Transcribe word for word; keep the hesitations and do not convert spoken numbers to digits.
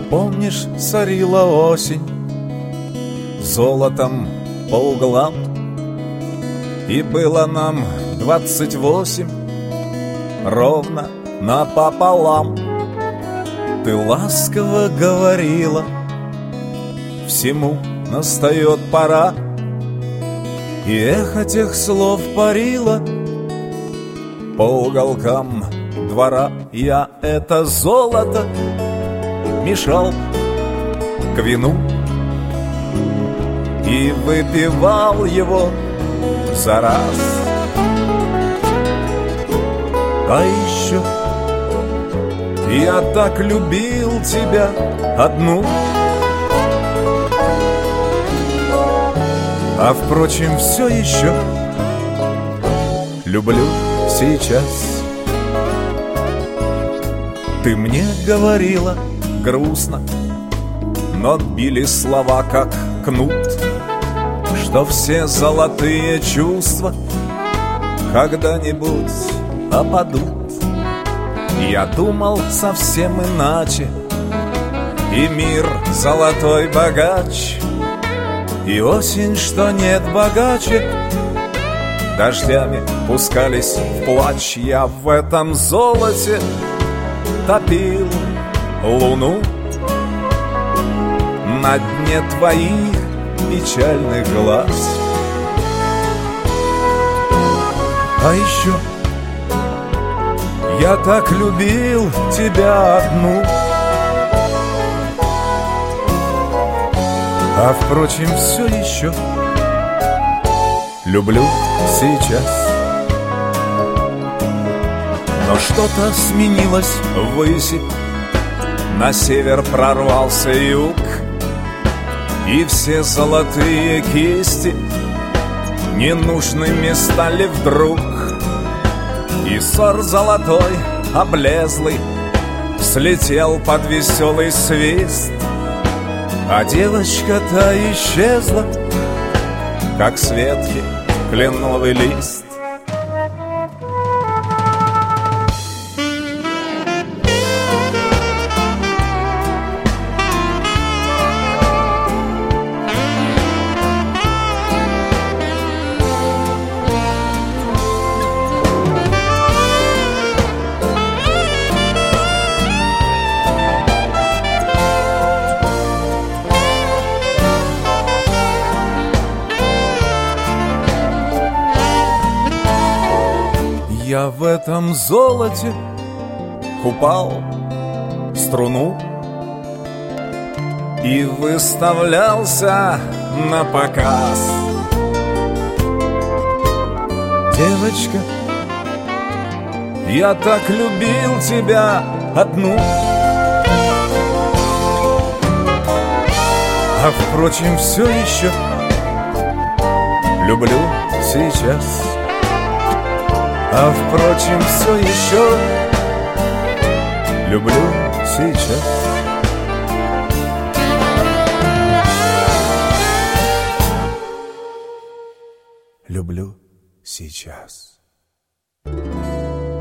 Помнишь, сорила осень золотом по углам, и было нам двадцать восемь ровно напополам. Ты ласково говорила: всему настает пора, и эхо тех слов парило по уголкам двора. Я это золото мешал к вину и выпивал его за раз. А еще я так любил тебя одну. А впрочем, все еще люблю сейчас. Ты мне говорила грустно, но били слова как кнут, что все золотые чувства когда-нибудь опадут. Я думал совсем иначе, и мир золотой богач, и осень, что нет богаче, дождями пускались в плач. Я в этом золоте топил луну на дне твоих печальных глаз. А еще я так любил тебя одну. А впрочем, все еще люблю сейчас. Но что-то сменилось ввыси, на север прорвался юг, и все золотые кисти ненужными стали вдруг. И сор золотой, облезлый, слетел под веселый свист, а девочка-то исчезла, как с ветки кленовый лист. Я в этом золоте купал струну и выставлялся на показ. Девочка, я так любил тебя одну. А впрочем, все еще люблю сейчас. А впрочем, все еще люблю сейчас. Люблю сейчас.